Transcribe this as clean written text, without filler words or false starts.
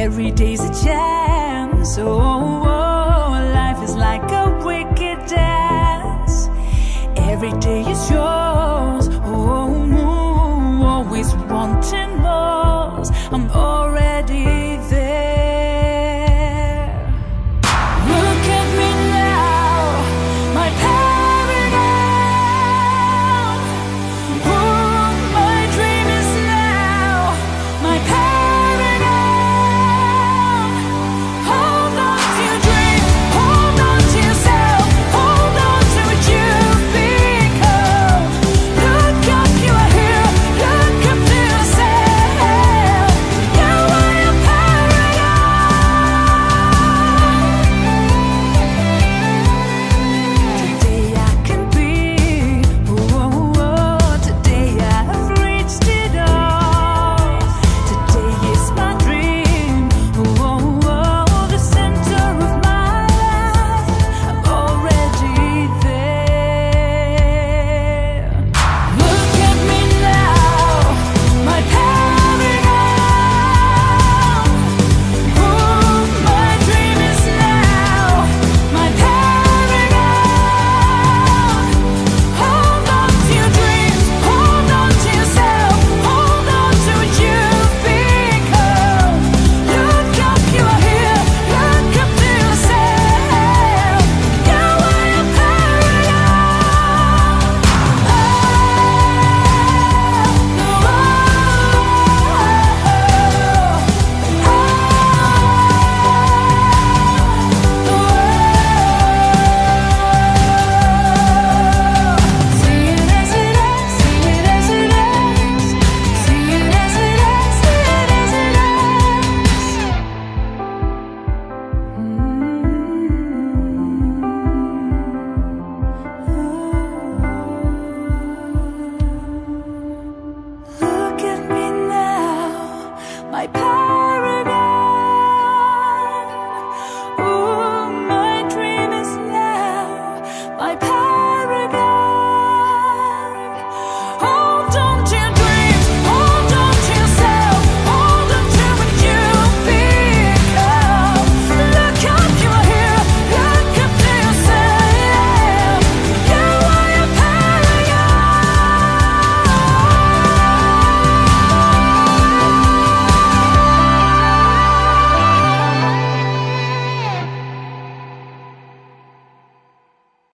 Every day's a chance. Life is like a wicked dance. Every day is yours. Always wanting more. I'm already there. Look at me now, my paragon. My dream is now, my paragon. Hold on to your dream, hold on to yourself, hold on to what you've become. Look up, you are here, look up to yourself. You are your paragon. Today I can be, today I have reached it all. Today is my dream, the center of my life. I'm already there. Look at me now, my paragon. My dream is now, my paragon. Hold on to your dreams, hold on to yourself, hold on to what you've become. Look up, you are here, look up to yourself. You are your See it as it is, see it as it is, see it as it is, see it as it is. Look at me now, my